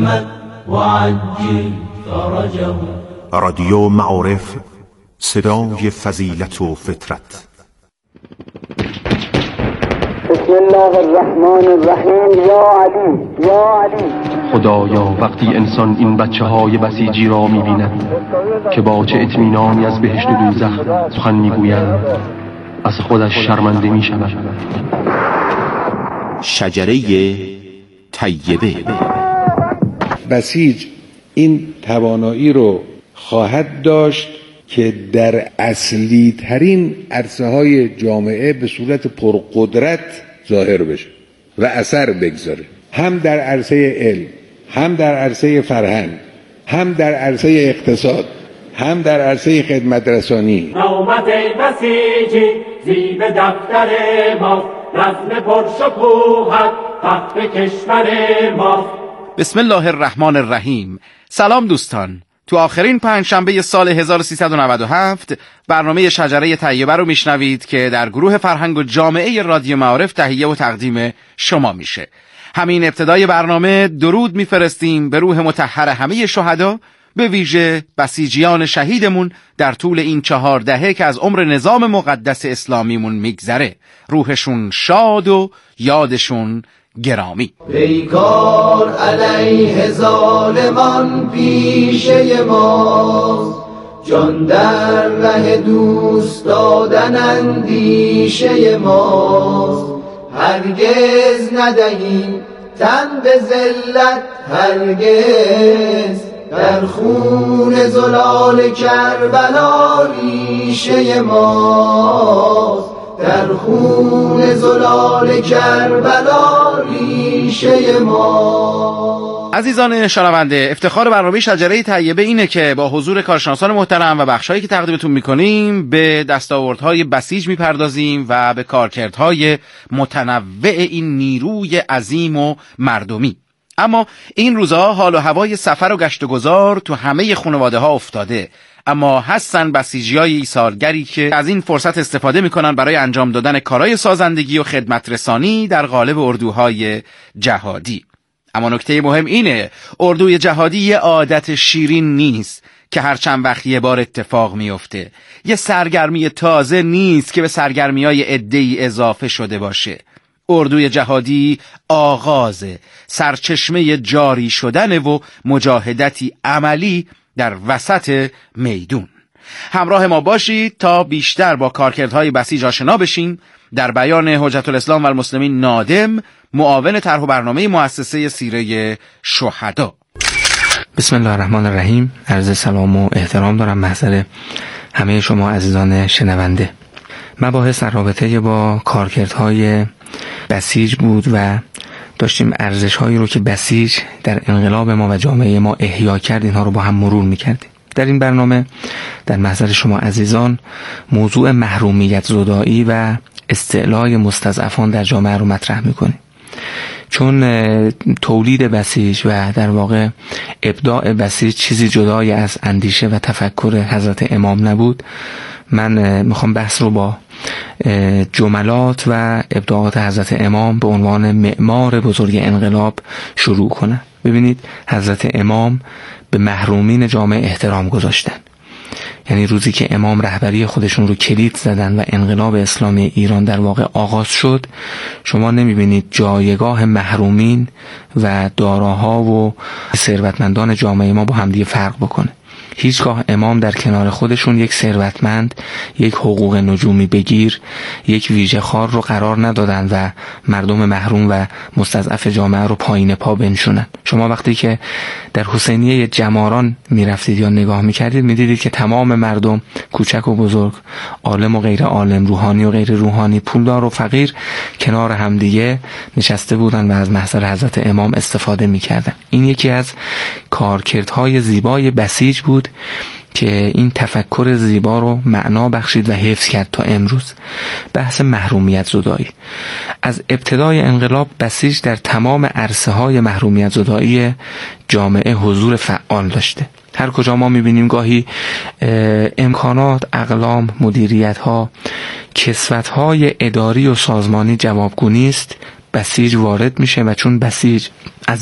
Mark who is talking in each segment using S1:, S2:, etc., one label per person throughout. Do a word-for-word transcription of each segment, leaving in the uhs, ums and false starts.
S1: محمد وعجل فرجه.
S2: رادیو معارف، صدای فضیلت و فطرت.
S3: بسم الله الرحمن الرحیم. یا علی یا علی.
S4: خدایا وقتی انسان این بچه های بسیجی را می بیند که با چه اطمینانی از بهشت و دوزخ سخن می گویند، از خودش شرمنده می شود.
S5: شجره طیبه.
S6: بسیج این توانایی رو خواهد داشت که در اصلی ترین عرصه های جامعه به صورت پرقدرت ظاهر بشه و اثر بگذاره، هم در عرصه علم، هم در عرصه فرهنگ، هم در عرصه اقتصاد، هم در عرصه خدمت رسانی.
S1: نوبت بسیجی زیب دفتر ما، رسم پرشکوهت تخت کشور ما.
S7: بسم الله الرحمن الرحیم. سلام دوستان، تو آخرین پنجشنبه سال هزار و سیصد و نود و هفت برنامه شجره طیبه رو میشنوید که در گروه فرهنگ و جامعه رادیو معارف تهیه و تقدیم شما میشه. همین ابتدای برنامه درود میفرستیم به روح مطهر همه شهدا، به ویژه بسیجیان شهیدمون در طول این چهار دهه که از عمر نظام مقدس اسلامیمون میگذره. روحشون شاد و یادشون گرامی.
S1: پیکار علیه ظالمان پیشه ماست، جان در ره دوست دادن اندیشه ماست. هرگز ندهیم تن به ذلت، هرگز در خون زلال کربلا ریشه ماست، در خون زلال کربلا ریشه ما.
S7: عزیزان شنونده، افتخار برنامه شجره طیبه اینه که با حضور کارشناسان محترم و بخشایی که تقدیمتون میکنیم به دستاوردهای بسیج میپردازیم و به کارکردهای متنوع این نیروی عظیم و مردمی. اما این روزها حال و هوای سفر و گشت و گذار تو همه خانواده ها افتاده، اما هستن بسیجیای ایثارگری که از این فرصت استفاده میکنن برای انجام دادن کارهای سازندگی و خدمت رسانی در قالب اردوهای جهادی. اما نکته مهم اینه اردوی جهادی یه عادت شیرین نیست که هر چند وقت یه بار اتفاق میفته، یه سرگرمی تازه نیست که به سرگرمیای عده‌ای اضافه شده باشه. اردوی جهادی آغازه، سرچشمه جاری شدن و مجاهدتی عملی در وسط میدون. همراه ما باشید تا بیشتر با کارکردهای بسیج آشنا بشیم. در بیان حجت الاسلام و المسلمین نادم، معاون طرح و برنامه مؤسسه سیره شهدا.
S8: بسم الله الرحمن الرحیم. عرض سلام و احترام دارم محضر همه شما عزیزان شنونده. مباحث در رابطه با کارکردهای بسیج بود و داشتیم ارزش‌هایی رو که بسیج در انقلاب ما و جامعه ما احیا کرد اینها رو با هم مرور می‌کردیم. در این برنامه در محضر شما عزیزان موضوع محرومیت زدایی و استعلای مستضعفان در جامعه رو مطرح می‌کنیم. چون تولید بسیج و در واقع ابداع بسیج چیزی جدای از اندیشه و تفکر حضرت امام نبود، من میخوام بحث رو با جملات و ابداعات حضرت امام به عنوان معمار بزرگ انقلاب شروع کنم. ببینید حضرت امام به محرومین جامعه احترام گذاشتن. یعنی روزی که امام رهبری خودشون رو کلید زدن و انقلاب اسلامی ایران در واقع آغاز شد، شما نمیبینید جایگاه محرومین و داراها و ثروتمندان جامعه ما با همدیگه فرق بکنه. هیچگاه امام در کنار خودشون یک ثروتمند، یک حقوق نجومی بگیر، یک ویژه خوار رو قرار ندادن و مردم محروم و مستضعف جامعه رو پایین پا بنشونن. شما وقتی که در حسینیه جماران میرفتید یا نگاه میکردید میدیدید که تمام مردم کوچک و بزرگ، عالم و غیر عالم، روحانی و غیر روحانی، پولدار و فقیر کنار همدیگه نشسته بودن و از محضر حضرت امام استفاده میکردن. این یکی از کارکردهای زیبای بسیج بود که این تفکر زیبا رو معنا بخشید و حفظ کرد تا امروز. بحث محرومیت زدایی. از ابتدای انقلاب بسیج در تمام عرصه های محرومیت زدایی جامعه حضور فعال داشته. هر کجا ما میبینیم گاهی امکانات، اقلام، مدیریت ها، کسوت های اداری و سازمانی جوابگو نیست، بسیج وارد میشه و چون بسیج از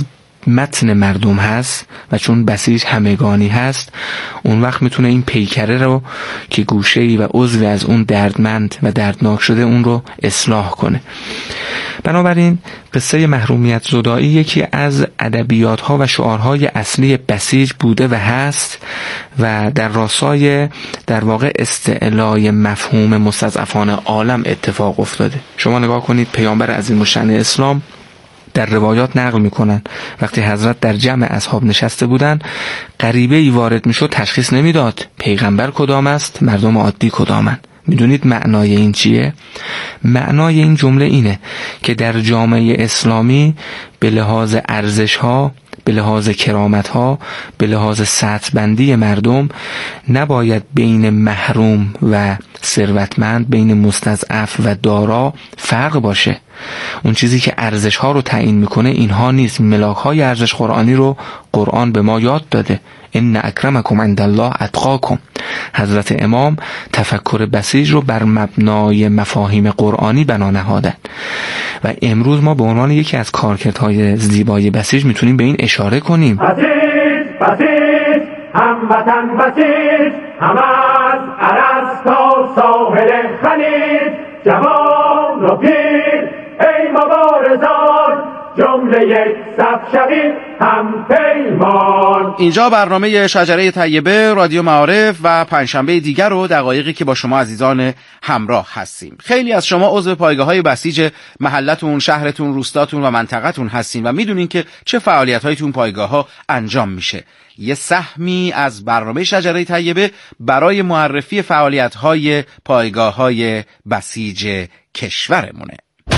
S8: متن مردم هست و چون بسیج همگانی هست، اون وقت میتونه این پیکره رو که گوشه‌ای و عضوی از اون دردمند و دردناک شده اون رو اصلاح کنه. بنابراین قصه محرومیت زدایی یکی از ادبیات ها و شعارهای اصلی بسیج بوده و هست و در راستای در واقع استعلای مفهوم مستضعفان عالم اتفاق افتاده. شما نگاه کنید، پیامبر عظیم الشأن اسلام در روایات نقل میکنن وقتی حضرت در جمع اصحاب نشسته بودن، غریبه ای وارد میشد تشخیص نمیداد پیغمبر کدام است، مردم عادی کدامند. میدونید معنای این چیه؟ معنای این جمله اینه که در جامعه اسلامی به لحاظ ارزش ها، به لحاظ کرامت ها، به لحاظ سطح بندی مردم نباید بین محروم و ثروتمند، بین مستضعف و دارا فرق باشه. اون چیزی که ارزش ها رو تعیین میکنه اینها نیست. ملاک های ارزش قرآنی رو قرآن به ما یاد داده. ان اکرمکم عند الله اتقاکم. حضرت امام تفکر بسیج رو بر مبنای مفاهیم قرآنی بنا نهادن و امروز ما به عنوان یکی از کارکردهای زیبای بسیج میتونیم به این اشاره کنیم.
S9: بسیج بسیج هموطن بسیج، هم از عرض تا ساحل خلیج، جوان و پیر ای مبارزان، جمله یک صف شوید هم پیمان.
S7: اینجا برنامه شجره طیبه رادیو معارف و پنجشنبه دیگر رو دقایقی که با شما عزیزان همراه هستیم. خیلی از شما عضو پایگاه‌های بسیج محلتون، شهرتون، روستاتون و منطقتون هستین و میدونین که چه فعالیت‌هایی تو اون پایگاه‌ها انجام میشه. یه سهمی از برنامه شجره طیبه برای معرفی فعالیت‌های پایگاه‌های بسیج کشورمونه.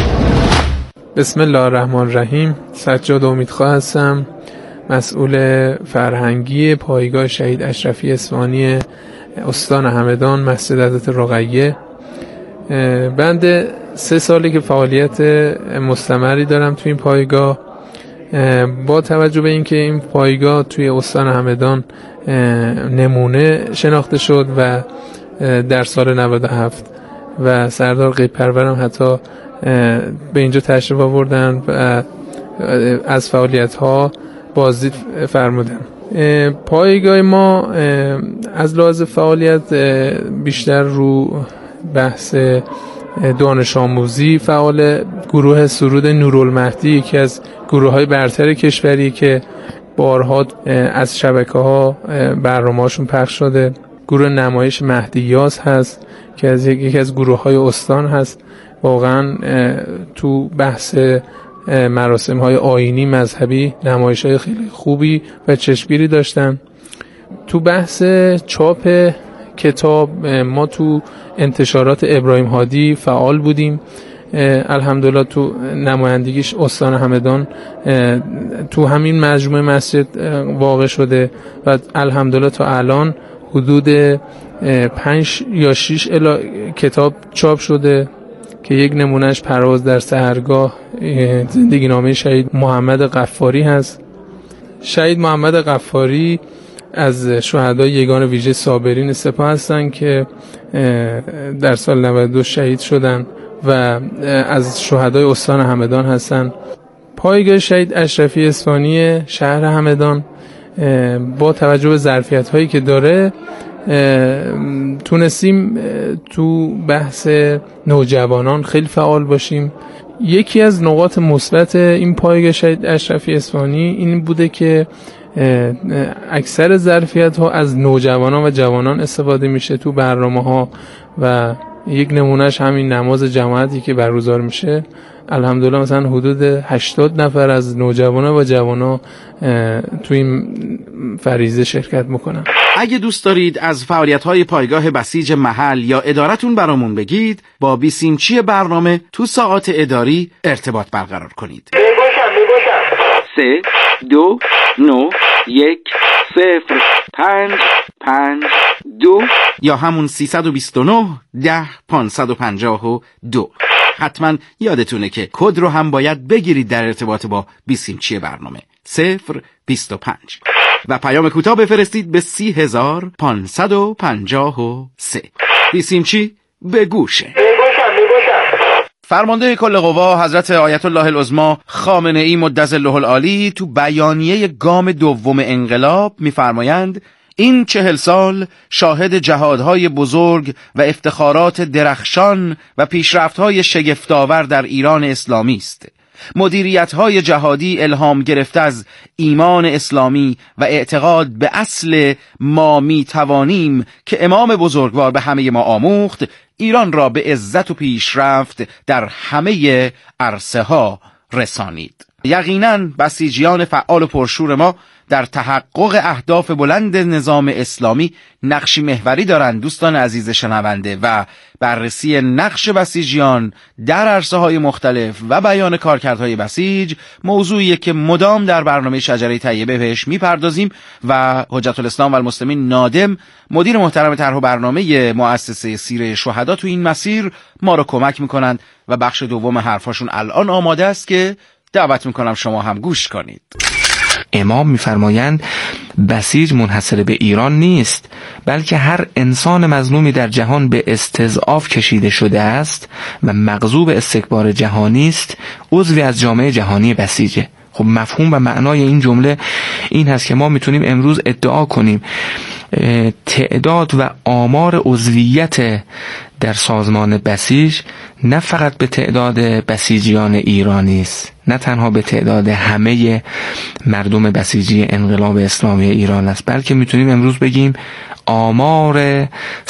S10: بسم الله الرحمن الرحیم. سجاد امیدخواه هستم، مسئول فرهنگی پایگاه شهید اشرفی اصفهانی استان همدان، مسجد حضرت رقیه. بنده سه سالی که فعالیت مستمری دارم توی این پایگاه. با توجه به اینکه این پایگاه توی استان همدان نمونه شناخته شد و در سال نود و هفت و سردار غیب پرورم حتی به اینجا تشریف آوردن و از فعالیت ها بازدید فرمودن. پایگاه ما از لحاظ فعالیت بیشتر رو بحث دانش آموزی فعال. گروه سرود نورالمهدی یکی از گروه های برتر کشوری که بارها از شبکه ها برنامه‌هاشون پخش شده. گروه نمایش مهدی یاز هست که از یکی از گروه های استان هست. واقعا تو بحث مراسم های آیینی مذهبی نمایش های خیلی خوبی و چشمگیری داشتن. تو بحث چاپ کتاب ما تو انتشارات ابراهیم هادی فعال بودیم. الحمدلله تو نمایندگیش استان همدان تو همین مجموعه مسجد واقع شده و الحمدلله تا الان حدود پنج یا شش الا کتاب چاپ شده که یک نمونهش پرواز در سحرگاه زندگی نامه شهید محمد غفاری هست. شهید محمد غفاری از شهدای یگان ویژه صابرین سپاه هستن که در سال نود و دو شهید شدن و از شهدای استان همدان هستن. پایگاه شهید اشرفی اصفهانی شهر همدان با توجه به ظرفیت هایی که داره تونستیم تو بحث نوجوانان خیلی فعال باشیم. یکی از نقاط مثبت این پایگاه شهید اشرفی اصفهانی این بوده که اکثر ظرفیت ها از نوجوانان و جوانان استفاده میشه تو برنامه ها و یک نمونهش همین نماز جماعتی که برگزار میشه. الحمدلله مثلا حدود هشتاد نفر از نوجوانان و جوانان تو این فریضه شرکت میکنن.
S7: اگه دوست دارید از فعالیت‌های پایگاه بسیج محل یا ادارتون برامون بگید، با بیسیمچی برنامه تو ساعات اداری ارتباط برقرار کنید.
S9: میباشم میباشم
S7: سه دو نو یک صفر پنج پنج دو یا همون سیصد و بیست و نه ده پانصد و پنجاه و دو. حتما یادتونه که کد رو هم باید بگیرید در ارتباط با بیسیمچی برنامه صفر بیست و پنج و پیام کوتاه بفرستید به سی هزار پانصد و پنجاه و سه. بیسیمچی به گوشه. فرمانده کل قوا حضرت آیت الله العظما خامنه ای مدظ الله العالی تو بیانیه گام دوم انقلاب می‌فرمایند این چهل سال شاهد جهادهای بزرگ و افتخارات درخشان و پیشرفت‌های شگفت‌آور در ایران اسلامی است. مدیریت‌های جهادی الهام گرفته از ایمان اسلامی و اعتقاد به اصل ما می توانیم که امام بزرگوار به همه ما آموخت، ایران را به عزت و پیشرفت در همه عرصه ها رسانید. یقیناً بسیجیان فعال و پرشور ما در تحقق اهداف بلند نظام اسلامی نقشی محوری دارند. دوستان عزیز شنونده، و بررسی نقش بسیجیان در عرصه‌های مختلف و بیان کارکردهای بسیج موضوعیه که مدام در برنامه شجره طیبه بهش میپردازیم و حجت الاسلام و المسلمین نادم، مدیر محترم طرح و برنامه مؤسسه سیره شهدا، تو این مسیر ما رو کمک میکنند و بخش دوم حرفاشون الان آماده است که دعوت میکنم شما هم گوش کنید.
S8: امام می‌فرمایند بسیج منحصر به ایران نیست، بلکه هر انسان مظلومی در جهان به استضعاف کشیده شده است و مغضوب استکبار جهانی است، عضوی از جامعه جهانی بسیجه. خب مفهوم و معنای این جمله این هست که ما میتونیم امروز ادعا کنیم تعداد و آمار عضویت در سازمان بسیج نه فقط به تعداد بسیجیان ایرانی است، نه تنها به تعداد همه مردم بسیجی انقلاب اسلامی ایران است، بلکه میتونیم امروز بگیم آمار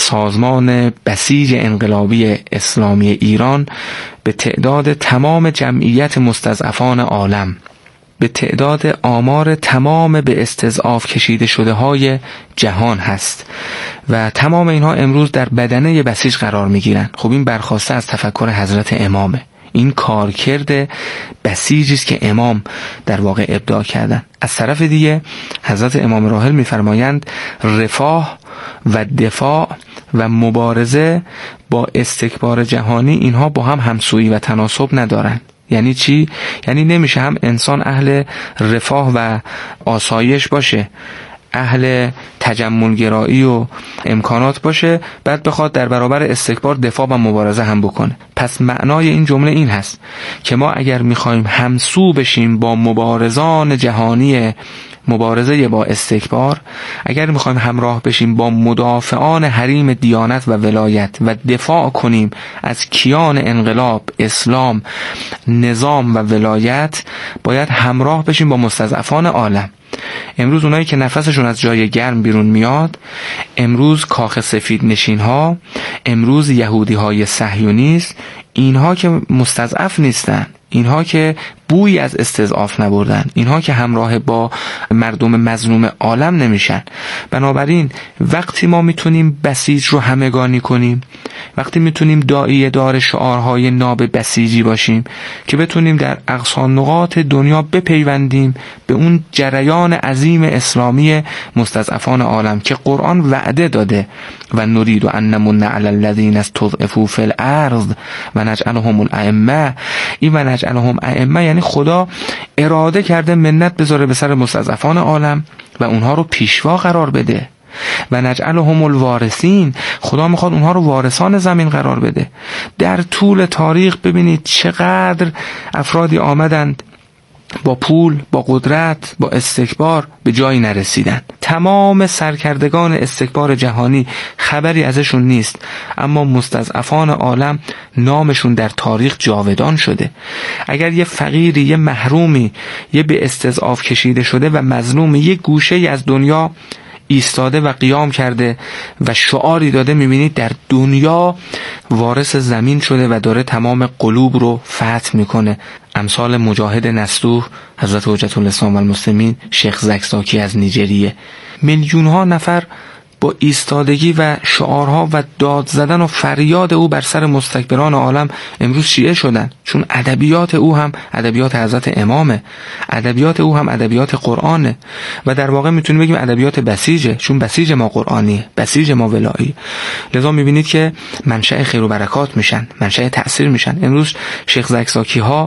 S8: سازمان بسیج انقلابی اسلامی ایران به تعداد تمام جمعیت مستضعفان عالم، به تعداد آمار تمام به استضعاف کشیده شده های جهان هست و تمام اینها امروز در بدنه بسیج قرار می گیرند. خب این برخواسته از تفکر حضرت امامه. این کارکرد بسیجی است که امام در واقع ابداع کردن. از طرف دیگه حضرت امام راحل می‌فرمایند رفاه و دفاع و مبارزه با استکبار جهانی اینها با هم همسویی و تناسب ندارند. یعنی چی؟ یعنی نمیشه هم انسان اهل رفاه و آسایش باشه، اهل تجملگرایی و امکانات باشه، بعد بخواد در برابر استکبار دفاع و مبارزه هم بکنه. پس معنای این جمله این هست که ما اگر میخوایم همسو بشیم با مبارزان جهانی مبارزه با استکبار، اگر میخوایم همراه بشیم با مدافعان حریم دیانت و ولایت و دفاع کنیم از کیان انقلاب، اسلام، نظام و ولایت، باید همراه بشیم با مستضعفان عالم. امروز اونایی که نفسشون از جای گرم بیرون میاد، امروز کاخ سفید نشین ها، امروز یهودی های صهیونیست، اینها که مستضعف نیستن، اینها که بوی از استضعاف نبردن، اینها که همراه با مردم مظلوم عالم نمیشن. بنابراین وقتی ما میتونیم بسیج رو همگانی کنیم، وقتی میتونیم داعیه دار شعارهای ناب بسیجی باشیم که بتونیم در اقصی نقاط دنیا بپیوندیم به اون جریان عظیم اسلامی مستضعفان عالم که قرآن وعده داده و نرید ان نمن علی الذین استضعفوا فی الارض و نجعلهم الائمه. این و نجعلهم ائمه یعنی خدا اراده کرده منت بذاره به سر مستضعفان عالم و اونها رو پیشوا قرار بده. و نجعلهم الوارثین، خدا میخواد اونها رو وارثان زمین قرار بده. در طول تاریخ ببینید چقدر افرادی آمدند با پول، با قدرت، با استکبار به جایی نرسیدن. تمام سرکردگان استکبار جهانی خبری ازشون نیست، اما مستضعفان عالم نامشون در تاریخ جاودان شده. اگر یه فقیری، یه محرومی، یه به استضعاف کشیده شده و مظلومی یه گوشه از دنیا ایستاده و قیام کرده و شعاری داده، میبینید در دنیا وارث زمین شده و داره تمام قلوب رو فتح میکنه. امثال مجاهد نستوه حضرت حجت الاسلام و المسلمین شیخ زکزاکی از نیجریه. میلیون ها نفر با ایستادگی و شعارها و داد زدن و فریاد او بر سر مستکبران عالم امروز شیعه شدن، چون ادبیات او هم ادبیات حضرت امامه، ادبیات او هم ادبیات قرآنه و در واقع میتونیم بگیم ادبیات بسیجه، چون بسیج ما قرآنیه، بسیج ما ولایی. لذا میبینید که منشأ خیر و برکات میشن، منشأ تأثیر میشن. امروز شیخ زکزاکی ها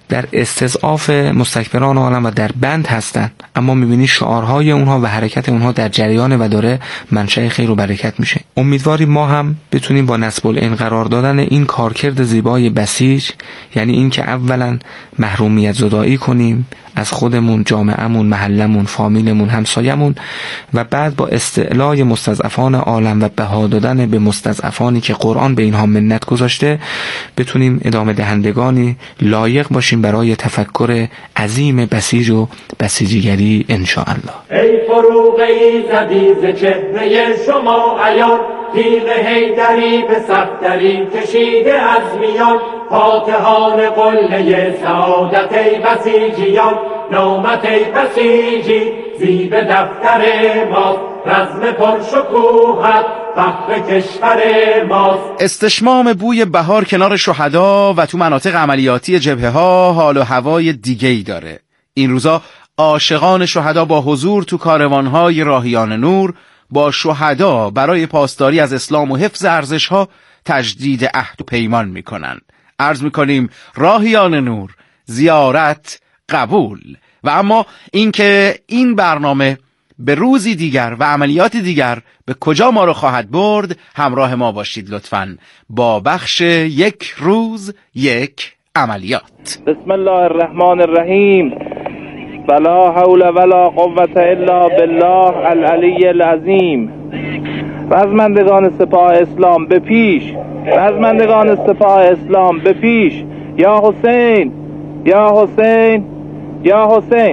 S8: در استضعاف مستکبران عالم و در بند هستن، اما میبینی شعارهای اونها و حرکت اونها در جریان و داره منشأ خیر و برکت میشه. امیدواریم ما هم بتونیم با نصب العین قرار دادن این کارکرد زیبای بسیج، یعنی این که اولا محرومیت زدایی کنیم از خودمون، جامعهمون، محلمون، فامیلمون، همسایمون، و بعد با استعلای مستضعفان عالم و بها دادن به مستضعفانی که قرآن به اینها منت گذاشته بتونیم ادامه دهندگانی لایق باشیم برای تفکر عظیم بسیج و بسیجیگری انشاءالله.
S9: ای فروغی زدی ز چهره شما عیان، تیغ حیدری به صفدری کشیده از میان، فاتحان قله سعادت ای بسیجیان، نامت ای بسیجی زیب دفتر ماست، رزم پرشکوهت فخر کشور ماست.
S7: استشمام بوی بهار کنار شهدا و تو مناطق عملیاتی جبهه ها حال و هوای دیگه‌ای داره. این روزا عاشقان شهدا با حضور تو کاروانهای راهیان نور با شهدا برای پاسداری از اسلام و حفظ ارزش‌ها تجدید عهد و پیمان میکنن. عرض میکنیم راهیان نور، زیارت قبول. و اما اینکه این برنامه به روزی دیگر و عملیات دیگر به کجا ما رو خواهد برد، همراه ما باشید لطفاً با بخش یک روز یک عملیات.
S11: بسم الله الرحمن الرحیم. ولا حول ولا قوة الا بالله العلی العظیم. رزمندگان سپاه اسلام به پیش، رزمندگان سپاه اسلام به پیش. یا حسین، یا حسین، یا حسین.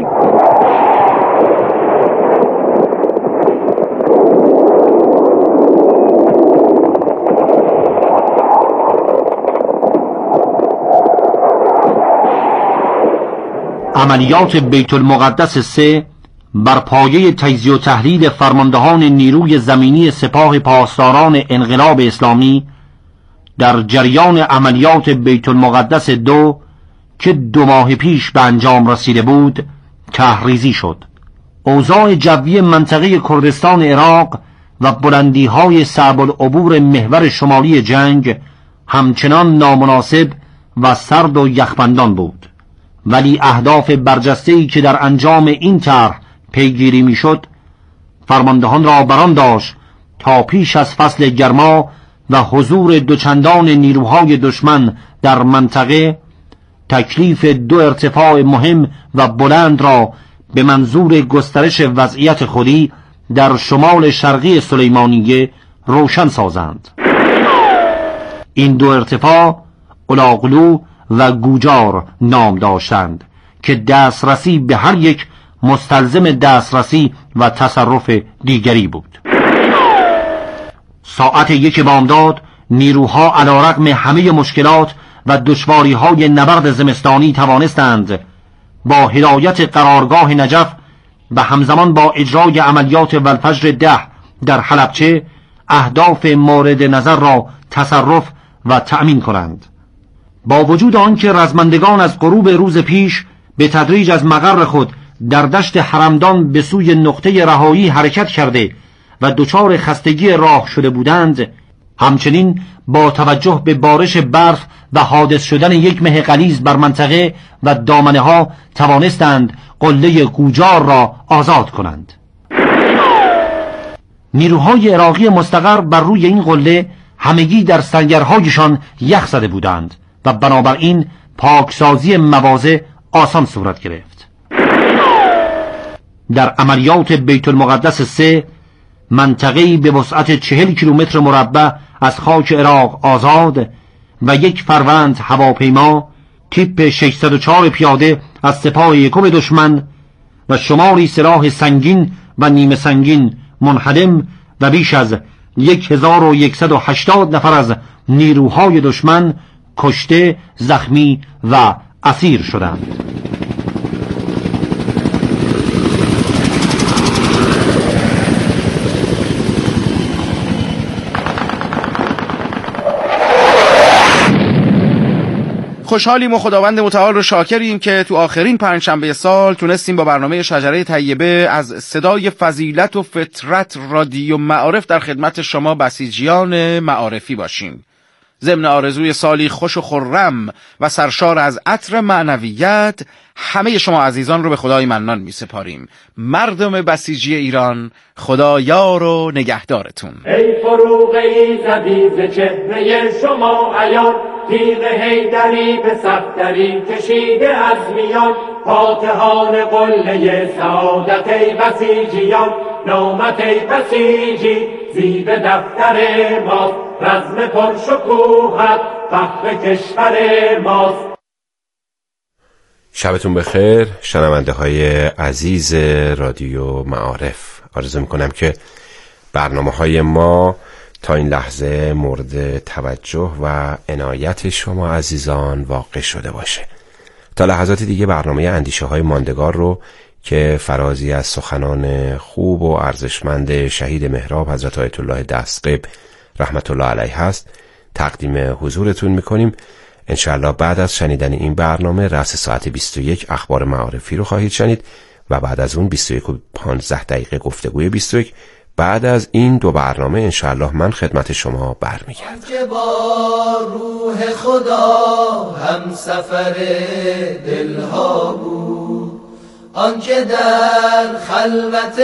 S12: عملیات بیت المقدس سه بر پایه تجزیه و تحلیل فرماندهان نیروی زمینی سپاه پاسداران انقلاب اسلامی در جریان عملیات بیت المقدس دو که دو ماه پیش به انجام رسیده بود تحریزی شد. اوضاع جوی منطقه کردستان عراق و بلندی‌های صعب العبور محور شمالی جنگ همچنان نامناسب و سرد و یخبندان بود، ولی اهداف برجسته‌ای که در انجام این طرح پیگیری میشد فرماندهان را بران داشت تا پیش از فصل گرما و حضور دوچندان نیروهای دشمن در منطقه تکلیف دو ارتفاع مهم و بلند را به منظور گسترش وضعیت خودی در شمال شرقی سلیمانیه روشن سازند. این دو ارتفاع الاغلو و گوجار نام داشتند که دسترسی به هر یک مستلزم دسترسی و تصرف دیگری بود. ساعت یک بامداد نیروها علیرغم همه مشکلات و دشواری‌های نبرد زمستانی توانستند با هدایت قرارگاه نجف و همزمان با اجرای عملیات والفجر ده در حلبچه اهداف مورد نظر را تصرف و تأمین کنند. با وجود آنکه رزمندگان از غروب روز پیش به تدریج از مقر خود در دشت حرمدان به سوی نقطه رهایی حرکت کرده و دچار خستگی راه شده بودند، همچنین با توجه به بارش برف و حادث شدن یک مه غلیظ بر منطقه و دامنه ها توانستند قله گوجار را آزاد کنند. نیروهای عراقی مستقر بر روی این قله همگی در سنگرهایشان یخ زده بودند و بنابراین پاکسازی مواضع آسان صورت گرفت. در عملیات بیت المقدس سه منطقه‌ای به وسعت چهل کیلومتر مربع از خاک عراق آزاد و یک فروند هواپیما تیپ ششصد و چهار پیاده از سپاه یکم دشمن و شماری سلاح سنگین و نیمه سنگین منهدم و بیش از یک هزار و یکصد و هشتاد نفر از نیروهای دشمن کشته، زخمی و اسیر شدند.
S7: خوشحالیم و خداوند متعال رو شاکریم که تو آخرین پنجشنبه سال تونستیم با برنامه شجره طیبه از صدای فضیلت و فطرت رادیو معارف در خدمت شما بسیجیان معارفی باشیم. ضمن آرزوی سالی خوش و خرم و سرشار از عطر معنویت همه شما عزیزان رو به خدای منان می سپاریم. مردم بسیجی ایران، خدا یار و نگهدارتون.
S9: ای فروغ ایزدی ز چهره شما عیان، تیغ حیدری به صفدری کشیده از میان، فاتحان قله سعادت ای بسیجیان، نامت ای بسیجی زیب دفتر ماست، رزم پرشکوهت فخر کشور ماست.
S13: شبتون بخیر شنونده های عزیز رادیو معارف. آرزو میکنم که برنامه های ما تا این لحظه مورد توجه و عنایت شما عزیزان واقع شده باشه. تا لحظات دیگه برنامه اندیشه های ماندگار رو که فرازی از سخنان خوب و ارزشمند شهید مهراب حضرت آیت الله دستقیب رحمت الله علیه هست تقدیم حضورتون میکنیم. انشاءالله بعد از شنیدن این برنامه رأس ساعت بیست و یک اخبار معارفی رو خواهید شنید و بعد از اون بیست و یک و پانزده دقیقه گفتگوی بیست و یک. بعد از این دو برنامه انشاءالله من خدمت شما برمیگردم.
S1: که با روح خدا هم سفر دلها بود، آنکه در خلوت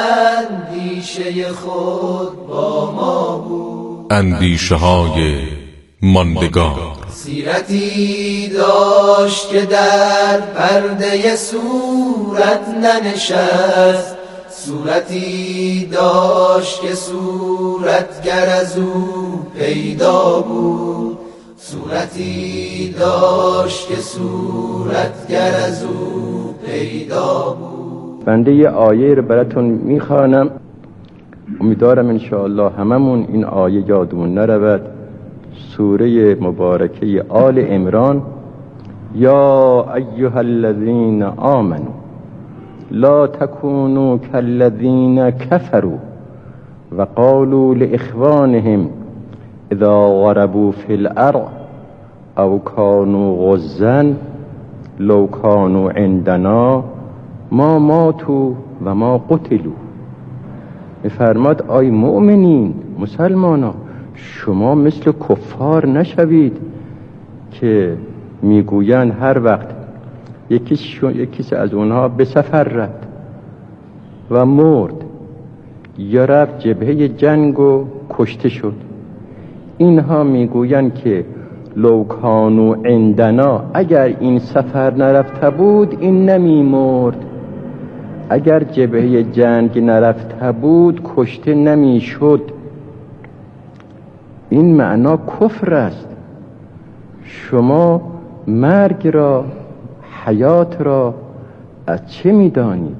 S1: اندیشه خود با ما بود.
S14: اندیشه های ماندگار
S1: سیرتی داشت که در پرده صورت ننشست، صورتی داشت که صورتگر از او پیدا بود، صورتی داشت که صورتگر از او پیدا بود.
S15: بنده یه آیه رو براتون میخوانم، امیدوارم انشاءالله هممون این آیه یادمون نرود. سوره مبارکه آل عمران: یا ایها الذین آمنوا لا تکونوا کالذین کفروا و قالوا لاخوانهم اذا ضربوا فی الارض او كانوا غزا لو كانوا عندنا ما ماتوا و ما قتلوا. میفرماد آی مؤمنین، مسلمانان، شما مثل کفار نشوید که میگویند هر وقت یکیش از اونها به سفر رفت و مرد یا رفت جبهه جنگ و کشته شد، اینها میگویند که لو کانوا عندنا، اگر این سفر نرفته بود این نمی مرد، اگر جبهه جنگ نرفته بود کشته نمی شد. این معنا کفر است. شما مرگ را، حیات را از چه می دانید؟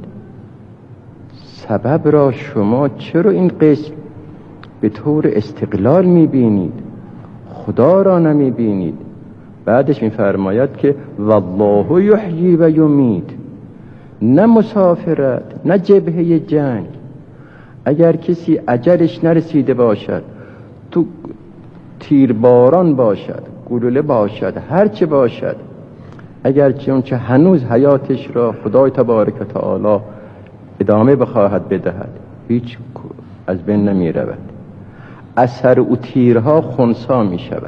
S15: سبب را شما چرا این قسم به طور استقلال می بینید؟ خدا را نمی بینید. بعدش می فرماید که والله یحیی و یمیت، نه مسافرت نه جبهه جنگ. اگر کسی اجلش نرسیده باشد، تو تیرباران باشد، گلوله باشد، هر چه باشد، اگر چون چه هنوز حیاتش را خدای تبارک و تعالی ادامه بخواهد بدهد، هیچ از بین نمی رود. اثر او تیرها خنثی می شود.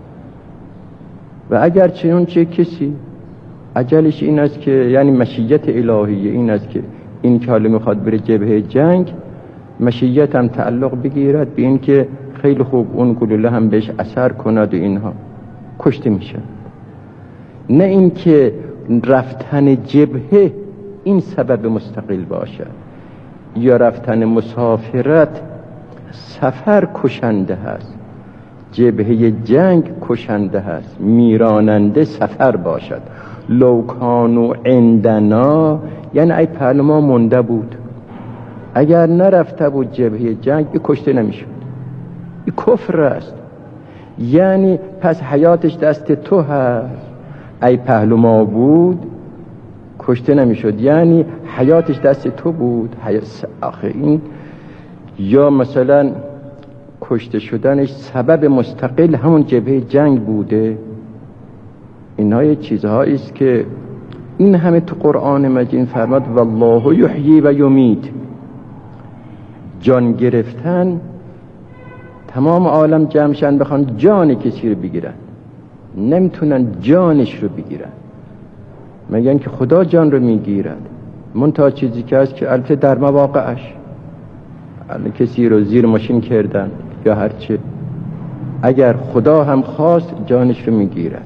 S15: و اگر چون چه کسی اجلش این است که، یعنی مشیت الهیه این است که این که حالا میخواد بره جبهه جنگ، مشیت هم تعلق بگیرد به این که خیلی خوب اون گلوله هم بهش اثر کند و اینها کشته میشه. نه این که رفتن جبهه این سبب مستقل باشد، یا رفتن مسافرت سفر کشنده هست، جبهه جنگ کشنده هست، میراننده سفر باشد. لو کانوا عندنا یعنی ای پهلو ما مونده بود، اگر نرفته بود جبهه جنگ ای کشته نمیشد. این کفر است. یعنی پس حیاتش دست تو هست، ای پهلو ما بود کشته نمیشد، یعنی حیاتش دست تو بود. آخه این یا مثلا کشته شدنش سبب مستقل همون جبهه جنگ بوده. اینها یه چیزهایی است که این همه تو قرآن مجید فرماد والله یحیی و یمیت. جان گرفتن تمام عالم جمعشن بخوان جان کسی رو بگیرن، نمیتونن جانش رو بگیرن، میگن که خدا جان رو میگیرد. منتها چیزی که هست که البته در مواقعش کسی رو زیر ماشین کردن یا هرچه، اگر خدا هم خواست جانش رو میگیرد.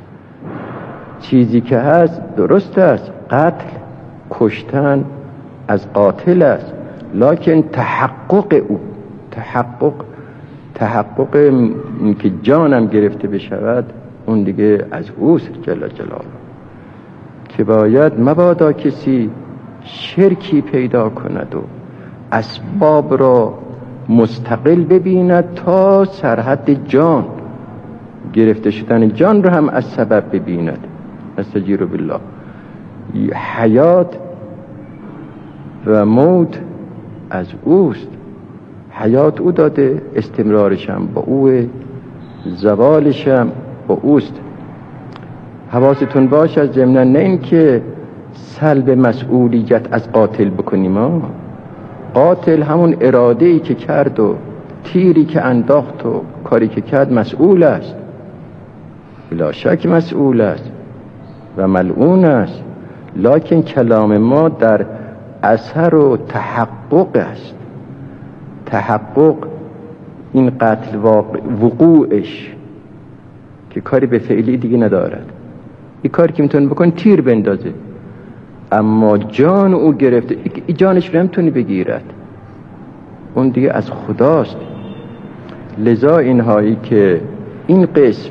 S15: چیزی که هست درست است، قتل کشتن از قاتل است، لکن تحقق او تحقق تحقق این که جانم گرفته بشود اون دیگه از اوست جل جلاله، که باید مبادا کسی شرکی پیدا کند و اسباب را مستقل ببیند تا سرحد جان گرفته شدن جان را هم از سبب ببیند. استجیر بالله. حیات و موت از اوست، حیات او داده، استمرارش هم با اوه، زوالش هم با اوست. حواستون باش از ضمن نه این که سلب مسئولیت از قاتل بکنیم. ها قاتل همون اراده‌ای که کرد و تیری که انداخت و کاری که کرد مسئول است، بلا شک مسئول است و ملعون است، لکن کلام ما در اثر و تحقق است. تحقق این قتل وقوعش که کاری به فعلی دیگه ندارد، این کاری که میتونه بکن تیر بندازه، اما جان او گرفته، جانش رو نمیتونی بگیرد، اون دیگه از خداست. لذا اینهایی که این قسم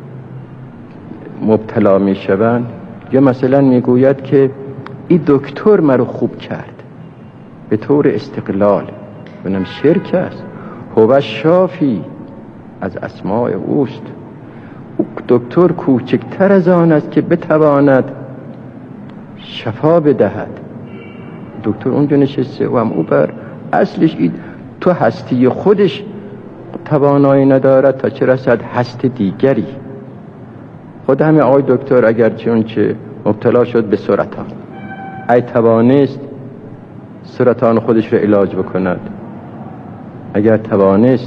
S15: مبتلا میشوند، یا مثلا میگوید که این دکتر مرا خوب کرد به طور استقلال، اونم شرک است. هو شافی از اسماء اوست، دکتر کوچکتر از آن است که بتواند شفا بدهد. دکتر اونجا نشسته و هم او بر اصلش این تو هستی خودش توانایی ندارد تا چه رسد هست دیگری. خود همه آقای دکتر اگر چون چه مبتلا شد به سرطان، ای توانست سرطان خودش رو علاج بکند، اگر توانست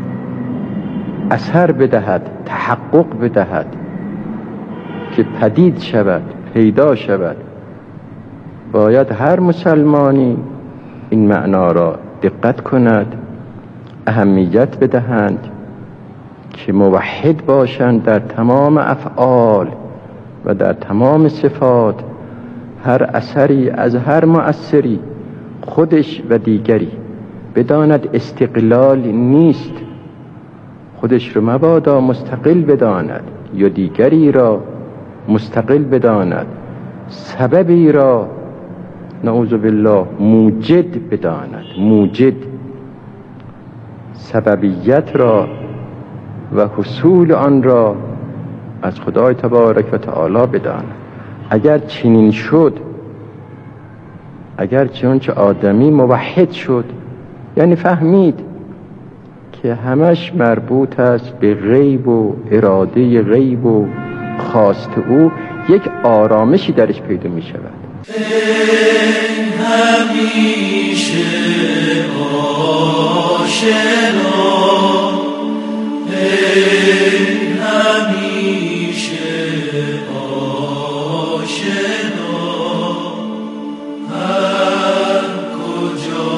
S15: اثر بدهد، تحقق بدهد که پدید شود، پیدا شود، باید هر مسلمانی این معنا را دقت کند، اهمیت بدهند که موحد باشند در تمام افعال و در تمام صفات. هر اثری از هر مؤثری خودش و دیگری بداند استقلال نیست، خودش رو مبادا مستقل بداند یا دیگری را مستقل بداند، سببی را نعوذ بالله موجد بداند، موجد سببیت را و حصول آن را از خدای تبارک و تعالی بداند. اگر چنین شد، اگر چنانچه آدمی موحد شد، یعنی فهمید که همش مربوط است به غیب و اراده غیب و خواست او، یک آرامشی درش پیدا می شود.
S1: همیشه آشنا، همیشه آشنا، هر کجا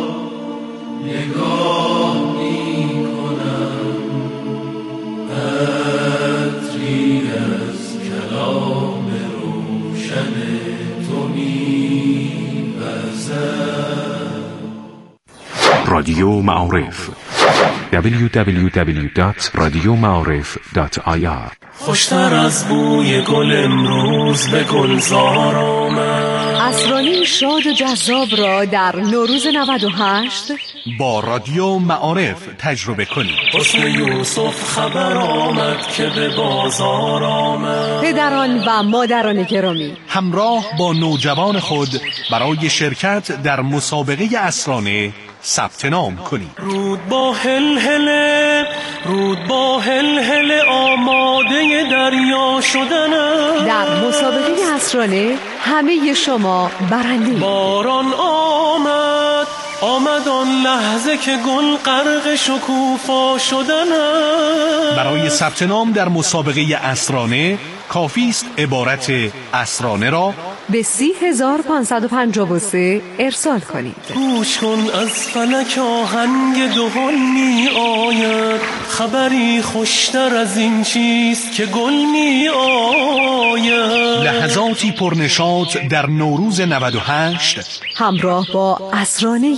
S1: نگاه می کنم عطری از کلام روشن تو می وزد.
S2: رادیو معارف دبلیو دبلیو دبلیو دات رادیو معارف دات آی آر.
S1: خوشتر از بوی گل امروز به گلزار آمد.
S16: اسرانی شاد و جذاب را در نوروز نود و هشت
S2: با رادیو معارف تجربه کنید.
S1: حسن یوسف خبر آمد که به بازار آمد.
S16: پدران و مادران گرامی،
S2: همراه با نوجوان خود برای شرکت در مسابقه اسرانه ثبت نام کنید.
S1: رود با هلهله، رود با هلهله آماده دریا شدنم.
S16: در مسابقه اسرانه همه شما برنده.
S1: باران آمد آمد آن لحظه که گل غرق شکوفا شدن است.
S17: برای ثبت نام در مسابقه اسرانه کافی است عبارت اسرانه را
S16: به سی هزار پانصد و پنجاه و سه ارسال کنید.
S1: گوش کن از فلک آهنگ دهل می آید، خبری خوشتر از این چیست که گل می آید.
S17: لحظاتی پرنشاط در نوروز نود و هشت
S16: همراه با اسرانه